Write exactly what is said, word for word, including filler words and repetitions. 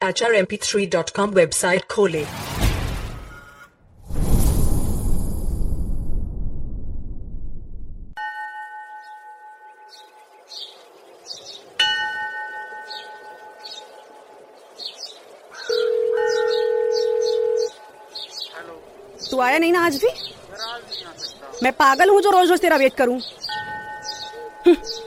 H R M P three dot com website खोलें। तू आया नहीं ना आज भी? मैं पागल हूँ जो रोज रोज तेरा वेट करूं।